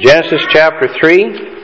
Genesis chapter 3.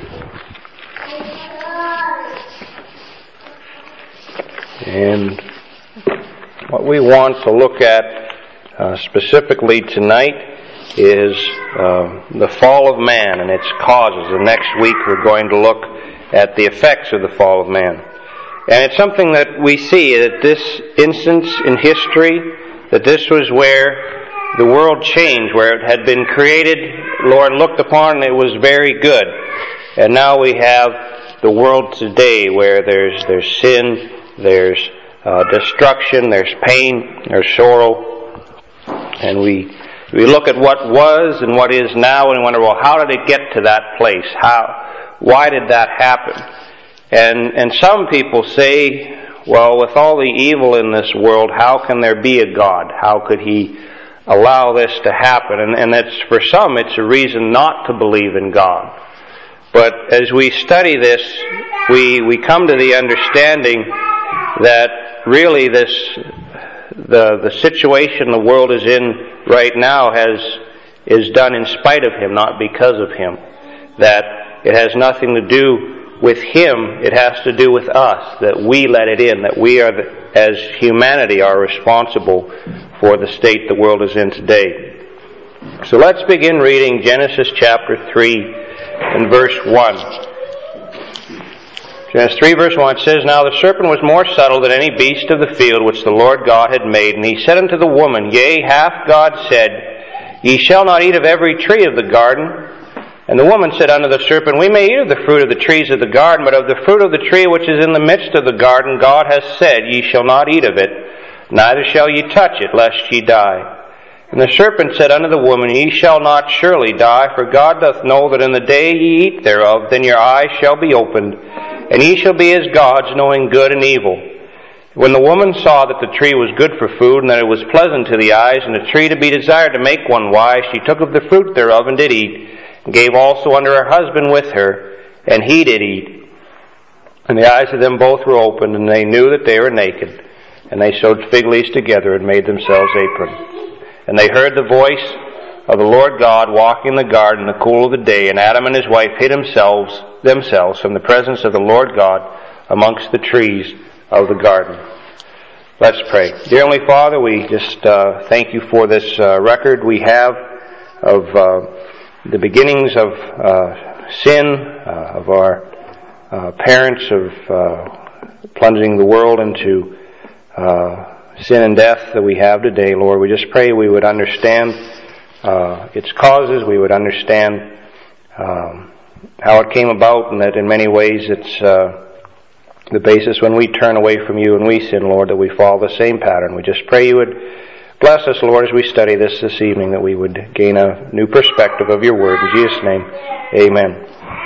And what we want to look at specifically tonight is the fall of man and its causes. And next week we're going to look at the effects of the fall of man. And it's something that we see at this instance in history, that this was where the world changed, where it had been created, Lord looked upon, and it was very good. And now we have the world today where there's sin, there's destruction, there's pain, there's sorrow. And we look at what was and what is now and wonder, well, how did it get to that place? Why did that happen? And some people say, well, with all the evil in this world, how can there be a God? How could He allow this to happen? And that's, for some, it's a reason not to believe in God. But as we study this, we come to the understanding that really the situation the world is in right now is done in spite of Him, not because of Him. That it has nothing to do with Him, it has to do with us, that we let it in, that we are, as humanity, are responsible for the state the world is in today. So let's begin reading Genesis chapter 3 and verse 1. Genesis 3 verse 1 says, Now the serpent was more subtle than any beast of the field which the Lord God had made. And he said unto the woman, Yea, hath God said, Ye shall not eat of every tree of the garden? And the woman said unto the serpent, We may eat of the fruit of the trees of the garden, but of the fruit of the tree which is in the midst of the garden, God hath said, Ye shall not eat of it, neither shall ye touch it, lest ye die. And the serpent said unto the woman, Ye shall not surely die, for God doth know that in the day ye eat thereof, then your eyes shall be opened, and ye shall be as gods, knowing good and evil. When the woman saw that the tree was good for food, and that it was pleasant to the eyes, and a tree to be desired to make one wise, she took of the fruit thereof and did eat, and gave also unto her husband with her, and he did eat. And the eyes of them both were opened, and they knew that they were naked. And they sewed fig leaves together and made themselves aprons. And they heard the voice of the Lord God walking in the garden in the cool of the day, and Adam and his wife hid themselves from the presence of the Lord God amongst the trees of the garden. Let's pray. Dear Heavenly Father, we just thank you for this record we have of the beginnings of sin, of our parents, of plunging the world into sin and death that we have today. Lord, we just pray we would understand its causes, we would understand how it came about, and that in many ways it's the basis when we turn away from you and we sin, Lord, that we follow the same pattern. We just pray you would bless us, Lord, as we study this evening, that we would gain a new perspective of your word. In Jesus' name, amen.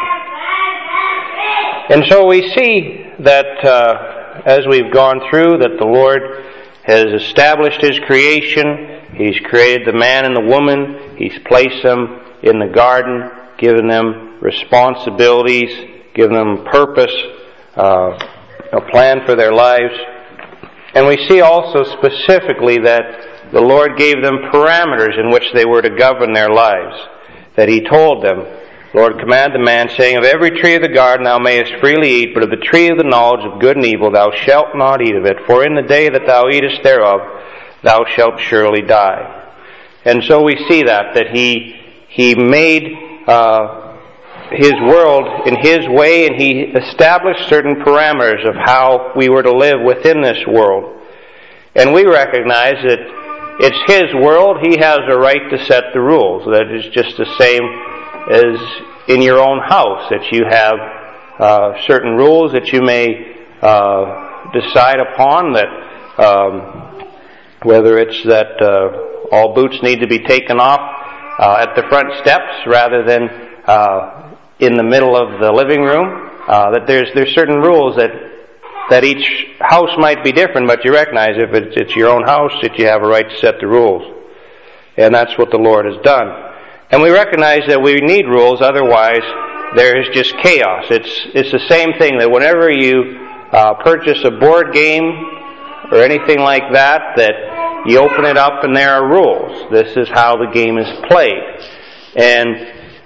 And so we see that as we've gone through, that the Lord has established His creation. He's created the man and the woman. He's placed them in the garden, given them responsibilities, given them purpose, a plan for their lives. And we see also specifically that the Lord gave them parameters in which they were to govern their lives. That He told them, Lord, command the man, saying, Of every tree of the garden thou mayest freely eat, but of the tree of the knowledge of good and evil thou shalt not eat of it. For in the day that thou eatest thereof, thou shalt surely die. And so we see that He made His world in His way, and He established certain parameters of how we were to live within this world. And we recognize that it's His world. He has a right to set the rules. That is just the same as in your own house, that you have certain rules that you may decide upon, that whether it's that all boots need to be taken off at the front steps rather than in the middle of the living room, that there's certain rules that each house might be different, but you recognize if it's your own house that you have a right to set the rules. And that's what the Lord has done. And we recognize that we need rules, otherwise there is just chaos. It's the same thing that whenever you purchase a board game or anything like that you open it up and there are rules. This is how the game is played. And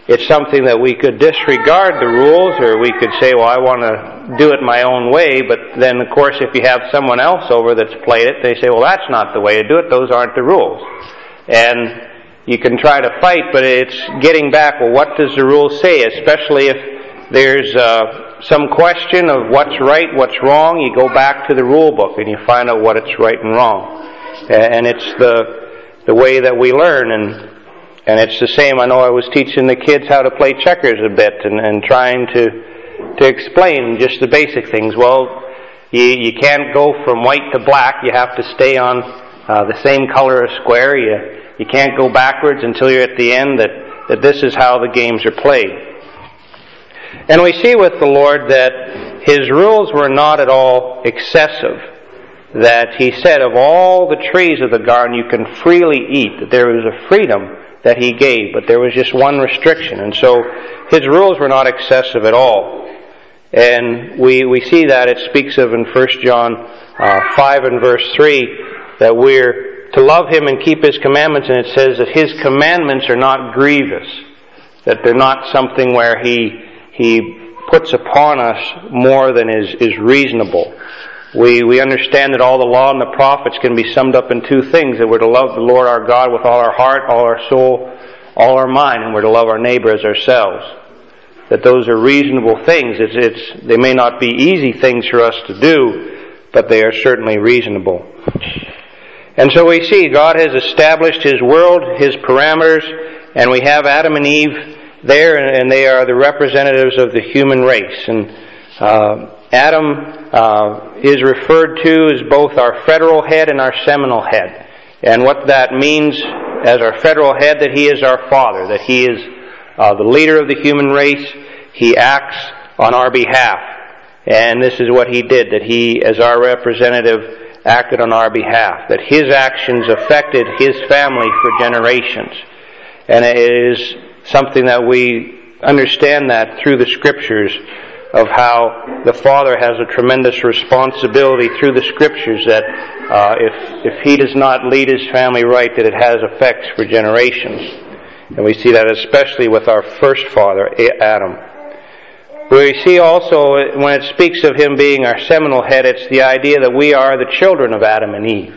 it's something that we could disregard the rules, or we could say, well, I want to do it my own way. But then, of course, if you have someone else over that's played it, they say, well, that's not the way to do it. Those aren't the rules. And you can try to fight, but it's getting back, well, what does the rule say? Especially if there's some question of what's right, what's wrong, you go back to the rule book and you find out what it's right and wrong. And it's the way that we learn. And it's the same. I know I was teaching the kids how to play checkers a bit and trying to explain just the basic things. Well, you can't go from white to black. You have to stay on the same color of square. You can't go backwards until you're at the end, that this is how the games are played. And we see with the Lord that His rules were not at all excessive. That He said, of all the trees of the garden you can freely eat. That there was a freedom that He gave, but there was just one restriction. And so His rules were not excessive at all. And we see that it speaks of in 1 John 5 and verse 3, that we're to love Him and keep His commandments, and it says that His commandments are not grievous. That they're not something where He puts upon us more than is reasonable. We understand that all the law and the prophets can be summed up in two things, that we're to love the Lord our God with all our heart, all our soul, all our mind, and we're to love our neighbor as ourselves. That those are reasonable things. They may not be easy things for us to do, but they are certainly reasonable. And so we see God has established His world, His parameters, and we have Adam and Eve there, and they are the representatives of the human race. And Adam is referred to as both our federal head and our seminal head. And what that means as our federal head, that he is our father, that he is the leader of the human race. He acts on our behalf. And this is what he did, that he, as our representative, acted on our behalf. That his actions affected his family for generations. And it is something that we understand that through the Scriptures, of how the Father has a tremendous responsibility through the Scriptures, that if He does not lead His family right, that it has effects for generations. And we see that especially with our first father, Adam. We see also, when it speaks of Him being our seminal head, it's the idea that we are the children of Adam and Eve.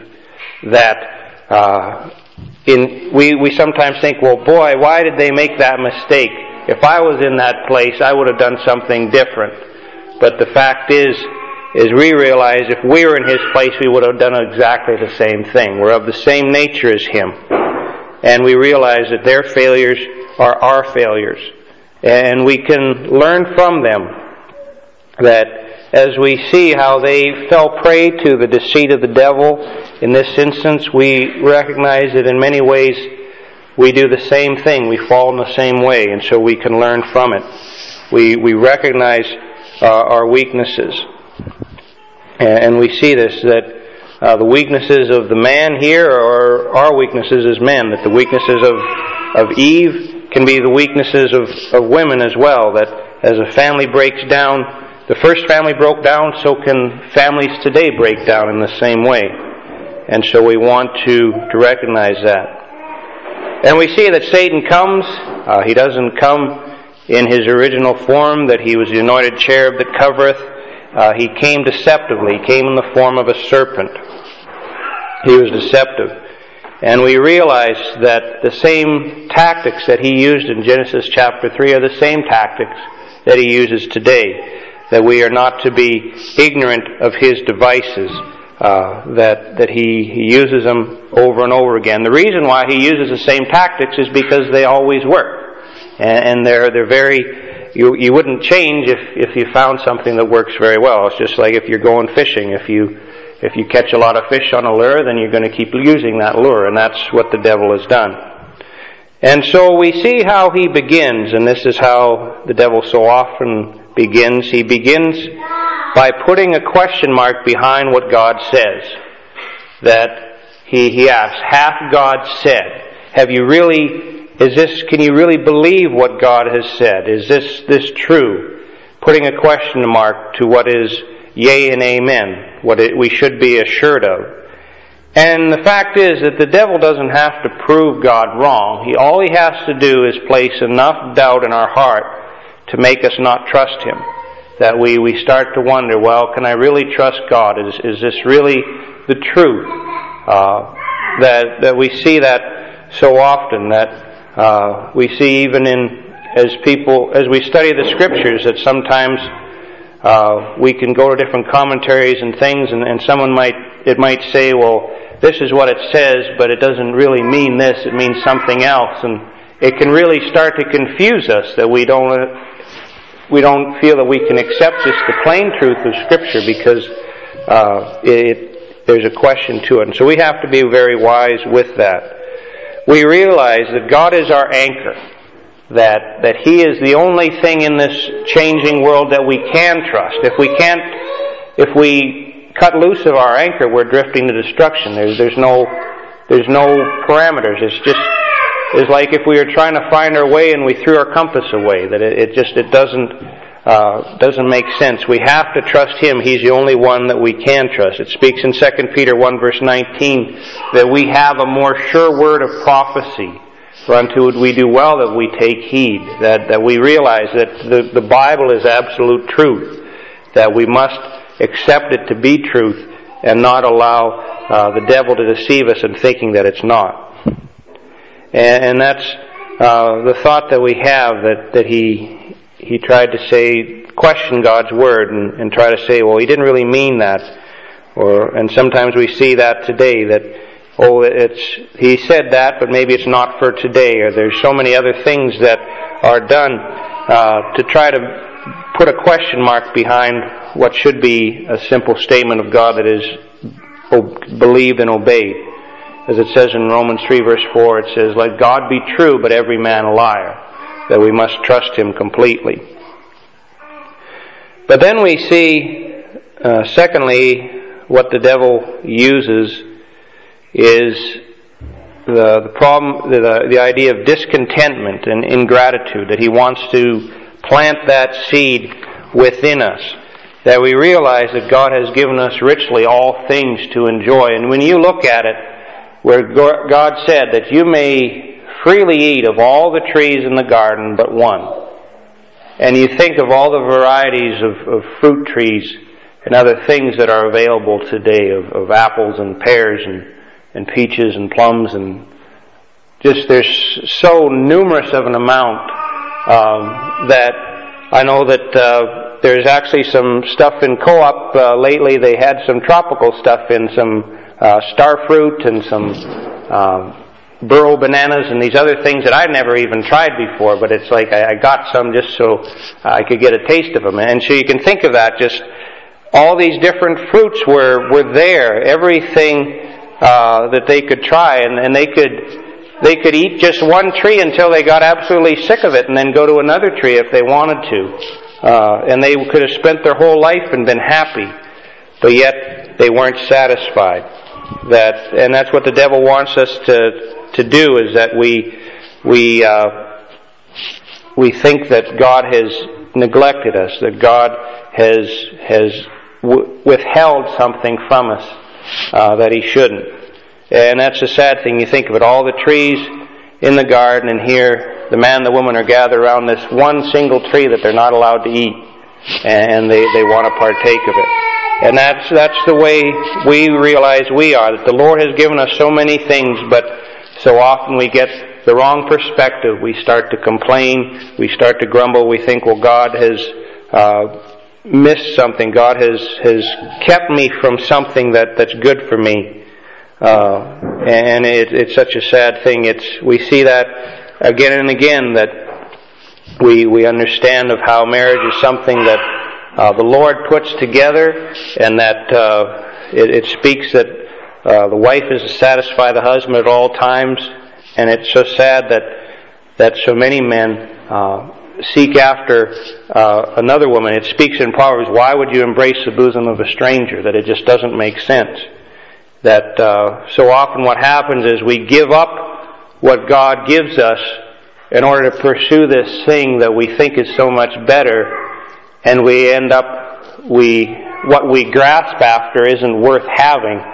That we sometimes think, well, boy, why did they make that mistake? If I was in that place, I would have done something different. But the fact is we realize if we were in His place, we would have done exactly the same thing. We're of the same nature as Him. And we realize that their failures are our failures. And we can learn from them that as we see how they fell prey to the deceit of the devil, in this instance, we recognize that in many ways we do the same thing. We fall in the same way, and so we can learn from it. We recognize our weaknesses. And we see this, that the weaknesses of the man here are our weaknesses as men, that the weaknesses of Eve can be the weaknesses of women as well, that as a family breaks down, the first family broke down, so can families today break down in the same way. And so we want to recognize that. And we see that Satan comes. He doesn't come in his original form, that he was the anointed cherub that covereth. He came deceptively. He came in the form of a serpent. He was deceptive. And we realize that the same tactics that he used in Genesis chapter 3 are the same tactics that he uses today. That we are not to be ignorant of his devices. That he uses them over and over again. The reason why he uses the same tactics is because they always work. And they're very... You wouldn't change if you found something that works very well. It's just like if you're going fishing. If you catch a lot of fish on a lure, then you're going to keep using that lure. And that's what the devil has done. And so we see how he begins. And this is how the devil so often begins. He begins by putting a question mark behind what God says. That he asks, hath God said? Can you really believe what God has said? Is this true? Putting a question mark to what is yea and amen, what we should be assured of. And the fact is that the devil doesn't have to prove God wrong. All he has to do is place enough doubt in our heart to make us not trust Him. That we start to wonder, well, can I really trust God? Is this really the truth? That we see that so often, that we see even as we study the Scriptures, that sometimes we can go to different commentaries and things, and someone might say, well, this is what it says, but it doesn't really mean this, it means something else. And it can really start to confuse us, that we don't feel that we can accept just the plain truth of Scripture, because there's a question to it. And so we have to be very wise with that. We realize that God is our anchor, that He is the only thing in this changing world that we can trust. If we cut loose of our anchor, we're drifting to destruction. There's no parameters. It's like if we were trying to find our way and we threw our compass away. That it doesn't make sense. We have to trust Him. He's the only one that we can trust. It speaks in 2 Peter 1 verse 19 that we have a more sure word of prophecy. For unto it we do well that we take heed. That we realize that the Bible is absolute truth. That we must accept it to be truth and not allow the devil to deceive us in thinking that it's not. And that's the thought that we have, that he tried to question God's Word and try to say, well, He didn't really mean that. And sometimes we see that today, that, He said that, but maybe it's not for today, or there's so many other things that are done to try to put a question mark behind what should be a simple statement of God that is believed and obeyed. As it says in Romans 3 verse 4, it says, let God be true, but every man a liar. That we must trust Him completely. But then we see, secondly, what the devil uses is the problem, the idea of discontentment and ingratitude, that he wants to plant that seed within us, that we realize that God has given us richly all things to enjoy. And when you look at it, where God said that you may freely eat of all the trees in the garden but one, and you think of all the varieties of fruit trees and other things that are available today, of apples and pears and peaches and plums, and just there's so numerous of an amount that I know that there's actually some stuff in Co-op lately. They had some tropical stuff in, some star fruit and some burro bananas and these other things that I'd never even tried before, but it's like I got some just so I could get a taste of them. And so you can think of that, just all these different fruits were there, everything that they could try, and they could eat just one tree until they got absolutely sick of it, and then go to another tree if they wanted to. And they could have spent their whole life and been happy, but yet they weren't satisfied. And that's what the devil wants us to do, is that we think that God has neglected us, that God has withheld something from us that He shouldn't. And that's a sad thing. You think of it, all the trees in the garden, and here the man and the woman are gathered around this one single tree that they're not allowed to eat, and they want to partake of it. And that's the way we realize we are, that the Lord has given us so many things, but so often we get the wrong perspective. We start to complain, we start to grumble, we think, well, God has missed something, God has kept me from something that's good for me. And it's such a sad thing. We see that again and again, that we understand of how marriage is something that the Lord puts together, and that it speaks that the wife is to satisfy the husband at all times. And it's so sad that so many men seek after another woman. It speaks in Proverbs, why would you embrace the bosom of a stranger? That it just doesn't make sense. That so often what happens is we give up what God gives us in order to pursue this thing that we think is so much better, and we end up, what we grasp after isn't worth having,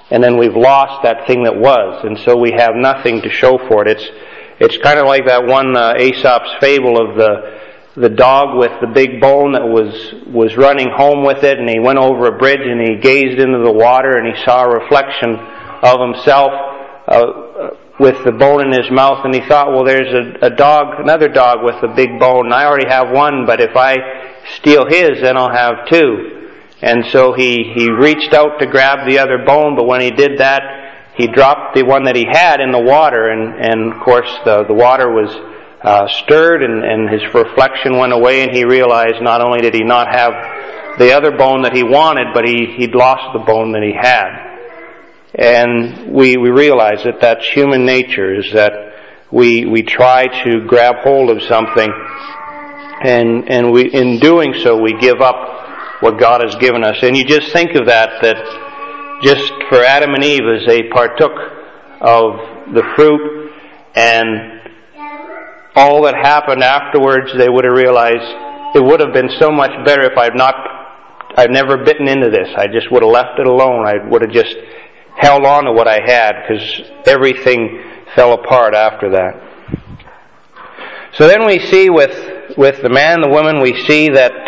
and then we've lost that thing that was, and so we have nothing to show for it. It's kind of like that one Aesop's fable of the dog with the big bone that was running home with it, and he went over a bridge and he gazed into the water and he saw a reflection of himself with the bone in his mouth, and he thought, well, there's another dog with a big bone, and I already have one, but if I steal his, then I'll have two. And so he reached out to grab the other bone, but when he did that, he dropped the one that he had in the water, and of course the water was stirred, and his reflection went away, and he realized not only did he not have the other bone that he wanted, but he'd lost the bone that he had. And we realize that that's human nature, is that we try to grab hold of something, and we, in doing so, we give up what God has given us. And you just think of that just for Adam and Eve, as they partook of the fruit, and all that happened afterwards, they would have realized it would have been so much better if I'd never bitten into this. I just would have left it alone. I would have just held on to what I had, because everything fell apart after that. So then we see with the man and the woman, we see that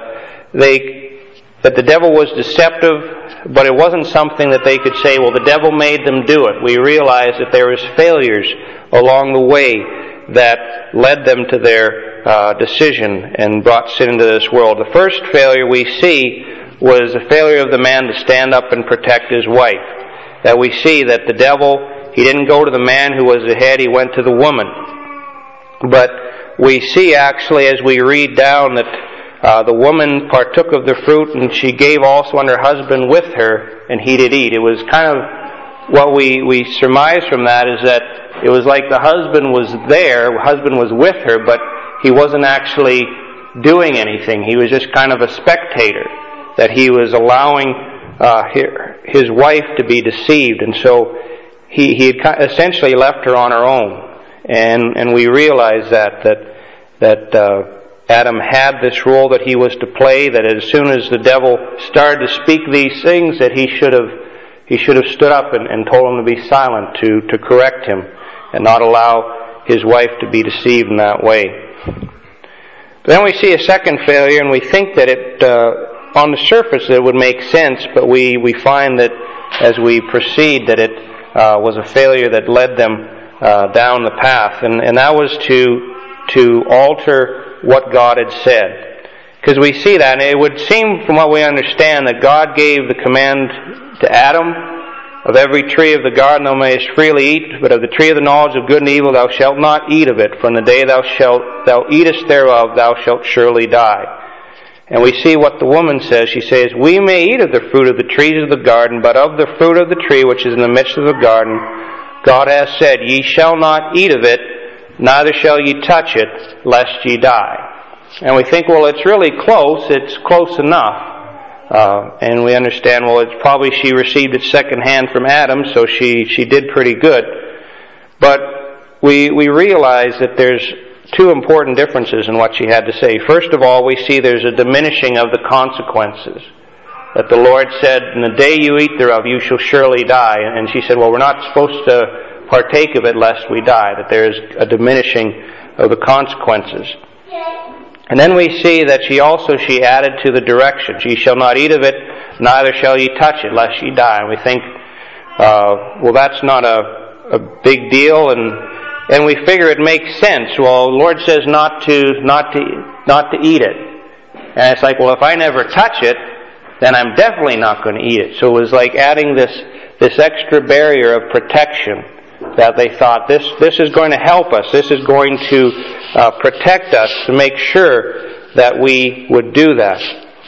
the devil was deceptive, but it wasn't something that they could say, well, the devil made them do it. We realize that there was failures along the way that led them to their decision and brought sin into this world. The first failure we see was the failure of the man to stand up and protect his wife. That we see that the devil, he didn't go to the man who was ahead, he went to the woman. But we see actually as we read down that the woman partook of the fruit, and she gave also unto her husband with her, and he did eat. It was kind of what we surmise from that, is that it was like the husband was there, the husband was with her, but he wasn't actually doing anything. He was just kind of a spectator, that he was allowing his wife to be deceived, and so he had essentially left her on her own. And we realize that Adam had this role that he was to play, that as soon as the devil started to speak these things, that he should have stood up and told him to be silent, to correct him, and not allow his wife to be deceived in that way. But then we see a second failure, and we think that it, on the surface, it would make sense, but we find that as we proceed, that it was a failure that led them down the path, and that was to alter what God had said. Because we see that, and it would seem from what we understand that God gave the command to Adam, of every tree of the garden thou mayest freely eat, but of the tree of the knowledge of good and evil thou shalt not eat of it, for in the day thou eatest thereof thou shalt surely die. And we see what the woman says. She says, we may eat of the fruit of the trees of the garden, but of the fruit of the tree which is in the midst of the garden, God has said, ye shall not eat of it, neither shall ye touch it, lest ye die. And we think, well, it's really close, it's close enough. And we understand, well, it's probably she received it secondhand from Adam, so she did pretty good. But we realize that there's two important differences in what she had to say. First of all, we see there's a diminishing of the consequences. That the Lord said, in the day you eat thereof, you shall surely die. And she said, well, we're not supposed to partake of it lest we die. That there's a diminishing of the consequences. And then we see that she added to the directions. Ye shall not eat of it, neither shall ye touch it, lest ye die. And we think, well, that's not a big deal, and we figure it makes sense. Well, the Lord says not to eat it. And it's like, well, if I never touch it, then I'm definitely not going to eat it. So it was like adding this extra barrier of protection, that they thought this is going to help us. This is going to protect us, to make sure that we would do that.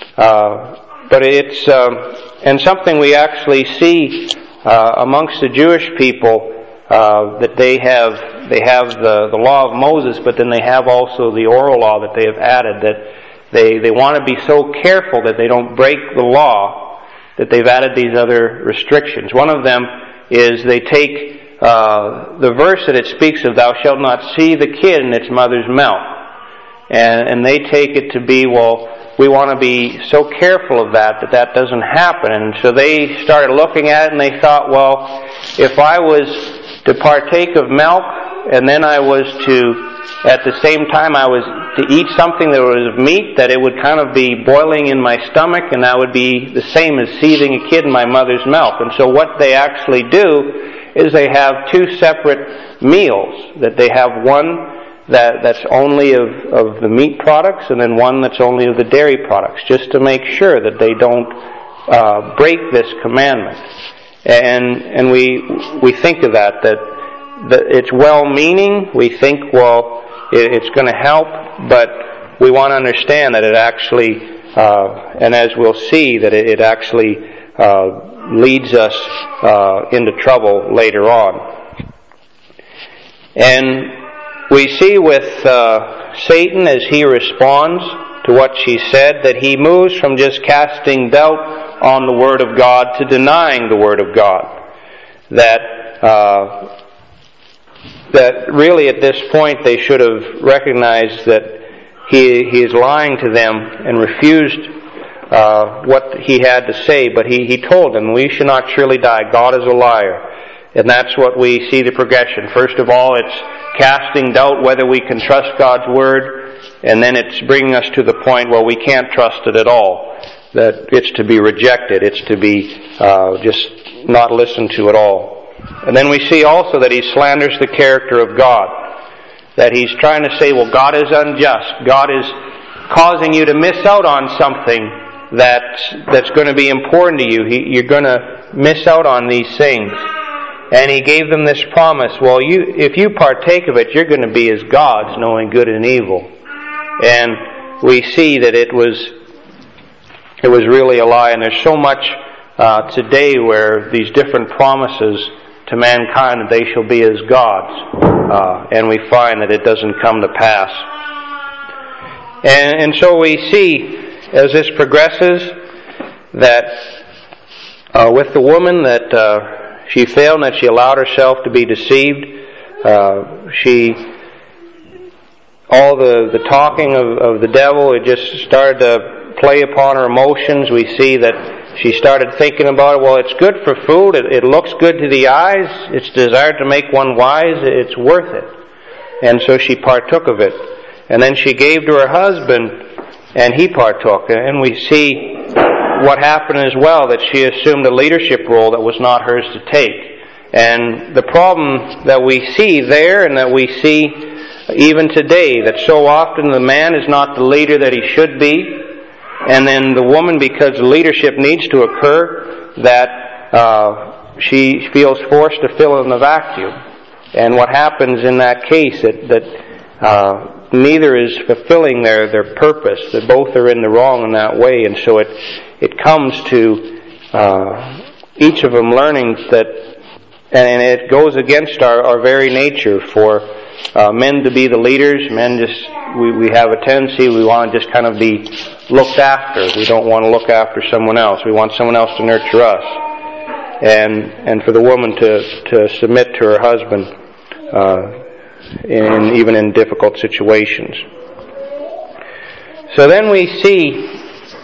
But it's and something we actually see amongst the Jewish people, that they have the law of Moses, but then they have also the oral law that they have added, that they want to be so careful that they don't break the law, that they've added these other restrictions. One of them is they take the verse that it speaks of, thou shalt not see the kid in its mother's milk. And they take it to be, well, we want to be so careful of that doesn't happen. And so they started looking at it and they thought, well, if I was to partake of milk and then I was to, at the same time I was to eat something that was of meat, that it would kind of be boiling in my stomach, and that would be the same as seething a kid in my mother's milk. And so what they actually do is they have two separate meals, that they have one that's only of the meat products, and then one that's only of the dairy products, just to make sure that they don't break this commandment. And we think of that it's well-meaning. We think, well, it's going to help, but we want to understand that it actually, and as we'll see, that it actually leads us into trouble later on. And we see with Satan, as he responds to what she said, that he moves from just casting doubt on the Word of God to denying the Word of God. That really at this point they should have recognized that he is lying to them and refused what he had to say, but he told them, we shall not surely die. God is a liar. And that's what we see the progression. First of all, it's casting doubt whether we can trust God's Word, and then it's bringing us to the point where we can't trust it at all. That it's to be rejected. It's to be just not listened to at all. And then we see also that he slanders the character of God. That he's trying to say, well, God is unjust. God is causing you to miss out on something that's going to be important to you. You're going to miss out on these things. And he gave them this promise, well, if you partake of it, you're going to be as gods, knowing good and evil. And we see that it was really a lie. And there's so much today where these different promises to mankind that they shall be as gods, and we find that it doesn't come to pass. And so we see, as this progresses, that with the woman that she failed, and that she allowed herself to be deceived. All the talking of the devil, it just started to play upon her emotions. We see that she started thinking about it. Well, it's good for food. It looks good to the eyes. It's desired to make one wise. It's worth it. And so she partook of it. And then she gave to her husband, and he partook. And we see what happened as well, that she assumed a leadership role that was not hers to take. And the problem that we see there, and that we see even today, that so often the man is not the leader that he should be, and then the woman, because leadership needs to occur, that she feels forced to fill in the vacuum. And what happens in that case, that neither is fulfilling their purpose, that both are in the wrong in that way. And so it comes to each of them learning that, and it goes against our very nature for men to be the leaders. Men we have a tendency, we want to just kind of be looked after. We don't want to look after someone else. We want someone else to nurture us. And for the woman to submit to her husband, even in difficult situations. So then we see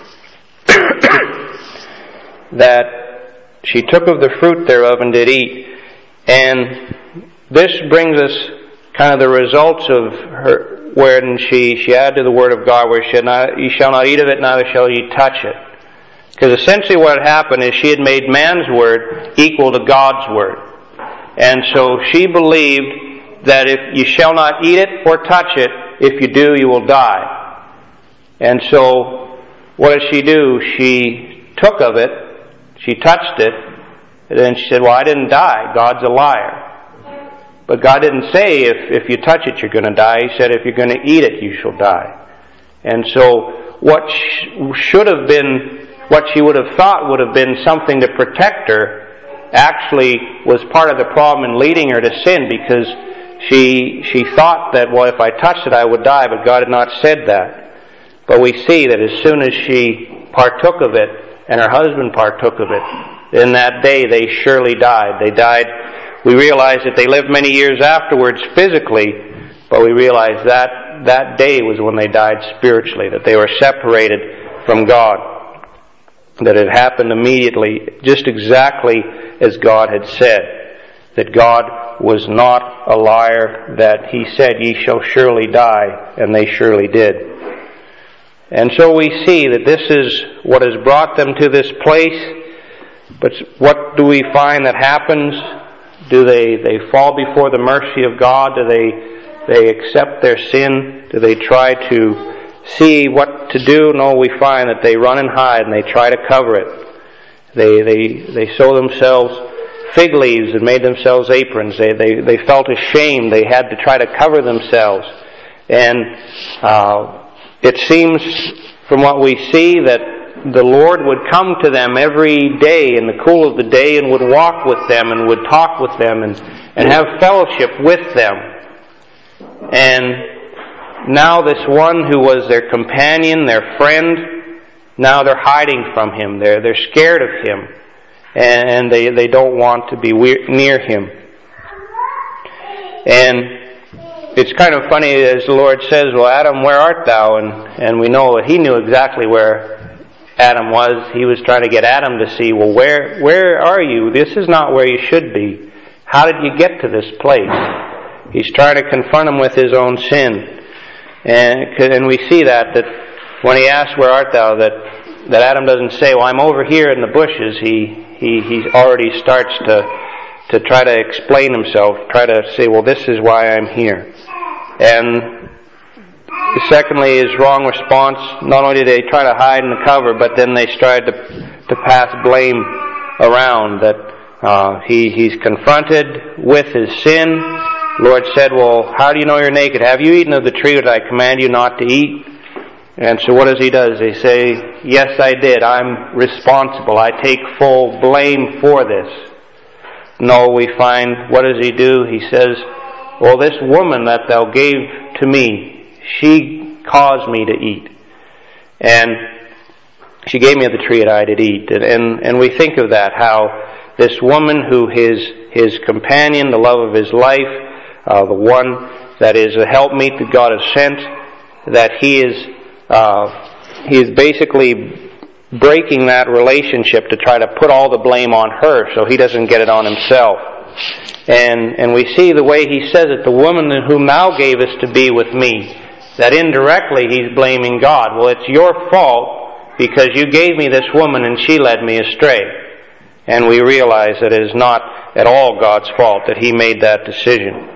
that she took of the fruit thereof and did eat. And this brings us kind of the results of her, wherein she added to the Word of God, where you shall not eat of it, neither shall ye touch it. Because essentially what had happened is she had made man's word equal to God's word. And so she believed that if you shall not eat it or touch it, if you do, you will die. And so what did she do? She took of it, she touched it, and then she said, well, I didn't die. God's a liar. But God didn't say if you touch it, you're going to die. He said if you're going to eat it, you shall die. And so what should have been, what she would have thought would have been something to protect her, actually was part of the problem in leading her to sin, because she thought that, well, if I touched it, I would die, but God had not said that. But we see that as soon as she partook of it, and her husband partook of it, in that day they surely died. They died. We realize that they lived many years afterwards physically, but we realize that that day was when they died spiritually, that they were separated from God, that it happened immediately, just exactly as God had said, that God was not a liar, that He said, "Ye shall surely die," and they surely did. And so we see that this is what has brought them to this place. But what do we find that happens? Do they fall before the mercy of God? Do they accept their sin? Do they try to see what to do? No, we find that they run and hide and they try to cover it. They sew themselves fig leaves and made themselves aprons. They felt ashamed. They had to try to cover themselves. And it seems from what we see that the Lord would come to them every day in the cool of the day and would walk with them and would talk with them and have fellowship with them. And now this one who was their companion, their friend, now they're hiding from Him. They're scared of Him. And they don't want to be near Him. And it's kind of funny as the Lord says, "Well, Adam, where art thou?" And we know that He knew exactly where Adam was. He was trying to get Adam to see, well, where are you? This is not where you should be. How did you get to this place? He's trying to confront him with his own sin. And we see that when he asks, "Where art thou?" that Adam doesn't say, "Well, I'm over here in the bushes." He already starts to try to explain himself, try to say, "Well, this is why I'm here." And secondly, his wrong response, not only did they try to hide in the cover, but then they tried to pass blame around, that he's confronted with his sin. The Lord said, "Well, how do you know you're naked? Have you eaten of the tree that I command you not to eat?" And so what does he do? They say, "Yes, I did. I'm responsible. I take full blame for this." No, we find, what does he do? He says, "Well, this woman that thou gave to me, she caused me to eat. And she gave me of the tree that I did eat." And we think of that, how this woman who his companion, the love of his life, the one that is a helpmeet that God has sent, that he is basically breaking that relationship to try to put all the blame on her so he doesn't get it on himself. And we see the way he says it, "The woman whom thou gavest to be with me," that indirectly he's blaming God. Well, it's your fault because you gave me this woman and she led me astray. And we realize that it is not at all God's fault that He made that decision.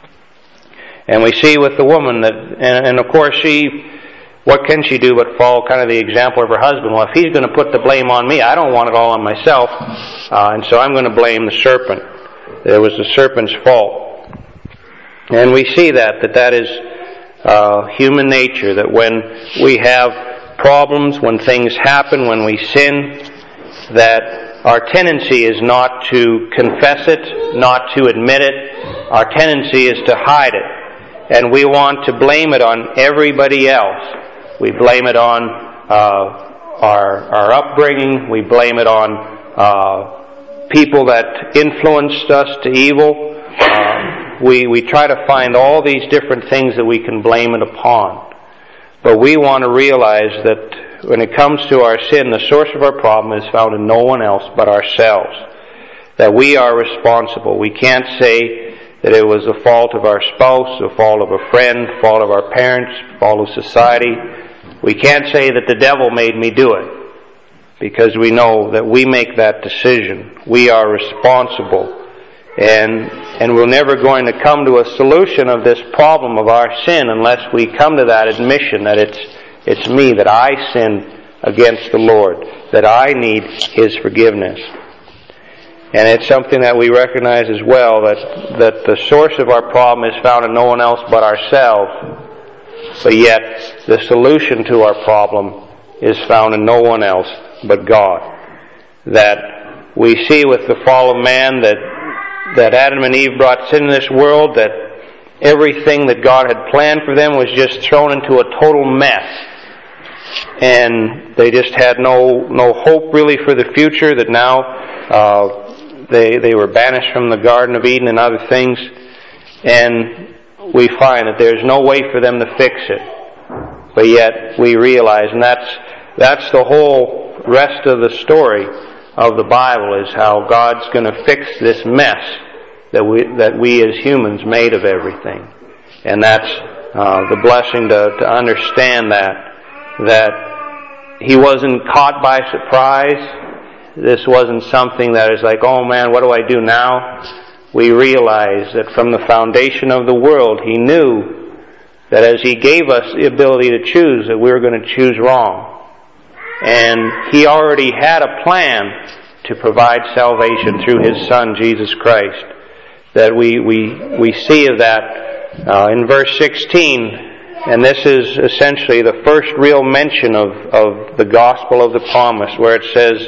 And we see with the woman that, and of course what can she do but follow kind of the example of her husband? Well, if he's going to put the blame on me, I don't want it all on myself, and so I'm going to blame the serpent. It was the serpent's fault. And we see that is human nature, that when we have problems, when things happen, when we sin, that our tendency is not to confess it, not to admit it. Our tendency is to hide it. And we want to blame it on everybody else. We blame it on our upbringing. We blame it on people that influenced us to evil. We try to find all these different things that we can blame it upon. But we want to realize that when it comes to our sin, the source of our problem is found in no one else but ourselves. That we are responsible. We can't say that it was the fault of our spouse, the fault of a friend, the fault of our parents, the fault of society. We can't say that the devil made me do it, because we know that we make that decision. We are responsible. And we're never going to come to a solution of this problem of our sin unless we come to that admission that it's me, that I sinned against the Lord, that I need His forgiveness. And it's something that we recognize as well, that the source of our problem is found in no one else but ourselves, but yet the solution to our problem is found in no one else but God. That we see with the fall of man that Adam and Eve brought sin in this world, that everything that God had planned for them was just thrown into a total mess. And they just had no hope really for the future, that now they were banished from the Garden of Eden and other things. And we find that there's no way for them to fix it. But yet we realize, and that's the whole rest of the story of the Bible, is how God's going to fix this mess that we as humans made of everything. And that's the blessing to understand that He wasn't caught by surprise. This wasn't something that is like, oh man, what do I do now? We realize that from the foundation of the world, He knew that as He gave us the ability to choose, that we were going to choose wrong. And He already had a plan to provide salvation through His Son, Jesus Christ. That we see of that in verse 16, and this is essentially the first real mention of the gospel of the promise, where it says,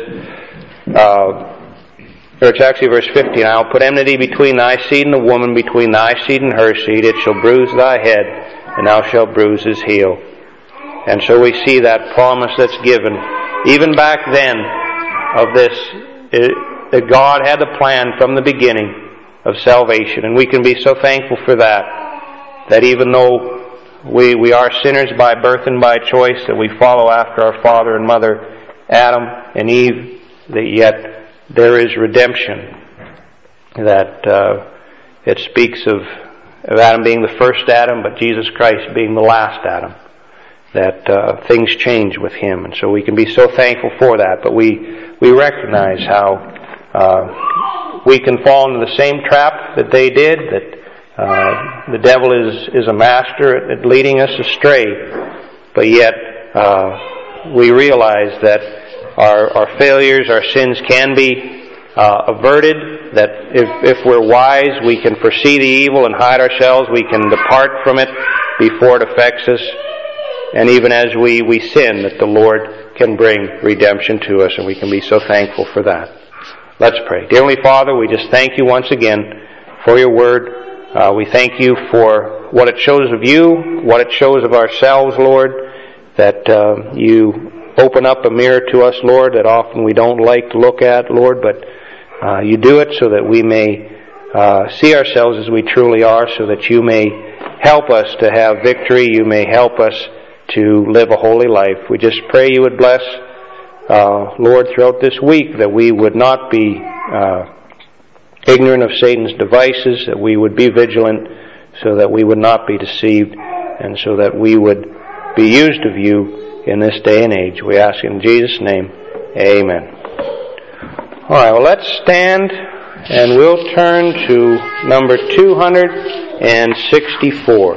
or it's actually verse 15, I'll put enmity between thy seed and the woman, between thy seed and her seed. It shall bruise thy head, and thou shalt bruise his heel. And so we see that promise that's given, even back then, of this, that God had the plan from the beginning of salvation. And we can be so thankful for that even though we are sinners by birth and by choice, that we follow after our father and mother Adam and Eve, that yet there is redemption. That it speaks of Adam being the first Adam, but Jesus Christ being the last Adam. That things change with Him. And so we can be so thankful for that. But we recognize how we can fall into the same trap that they did, that the devil is a master at leading us astray. But yet we realize that our failures, our sins can be averted, that if we're wise, we can foresee the evil and hide ourselves. We can depart from it before it affects us. And even as we sin, that the Lord can bring redemption to us, and we can be so thankful for that. Let's pray. Dear Heavenly Father, we just thank You once again for Your Word. We thank You for what it shows of You, what it shows of ourselves, Lord, that You open up a mirror to us, Lord, that often we don't like to look at, Lord, but You do it so that we may see ourselves as we truly are, so that You may help us to have victory. You may help us to live a holy life. We just pray You would bless, Lord, throughout this week, that we would not be ignorant of Satan's devices, that we would be vigilant, so that we would not be deceived, and so that we would be used of You in this day and age. We ask in Jesus' name, amen. All right, well, let's stand, and we'll turn to number 264.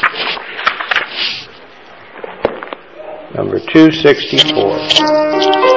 Number 264.